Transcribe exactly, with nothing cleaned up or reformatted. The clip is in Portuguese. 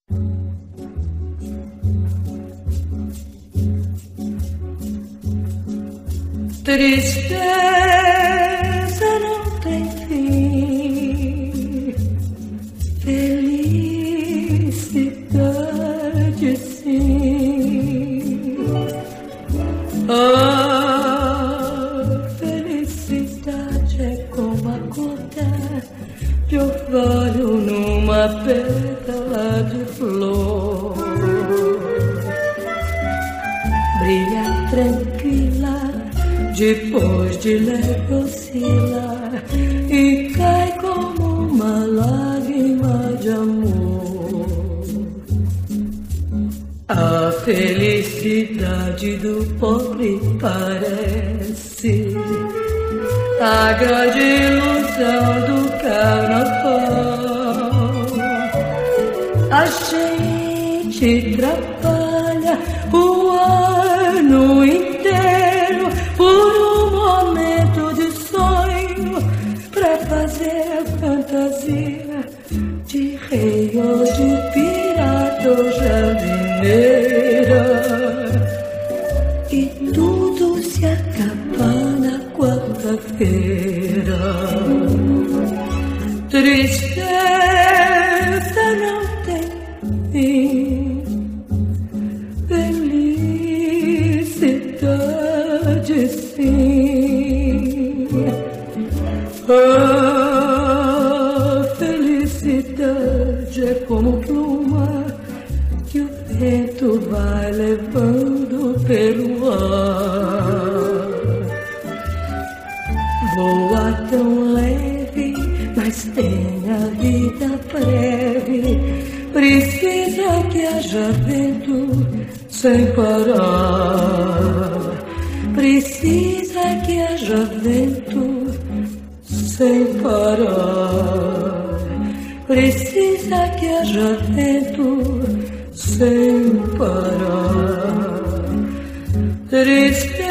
Tristeza não tem fim, felicidade sim. A felicidade é como a gota de orvalho numa pétala de flor. Brilha tranquila depois de leve oscilar e cai como uma lágrima de amor. A felicidade do pobre parece a grande ilusão do carnaval. A gente trabalha o ano inteiro por um momento de sonho, pra fazer fantasia de rei ou de pirata ou jardineira. E tudo se acaba na quarta-feira. Tristeza não tem fim, felicidade sim. A felicidade é como pluma que o vento vai levando pelo ar. Voa tão leve, mas tem a vida breve. Precisa que haja vento sem parar. Precisa que haja vento sem parar. Precisa que haja vento sem parar. Triste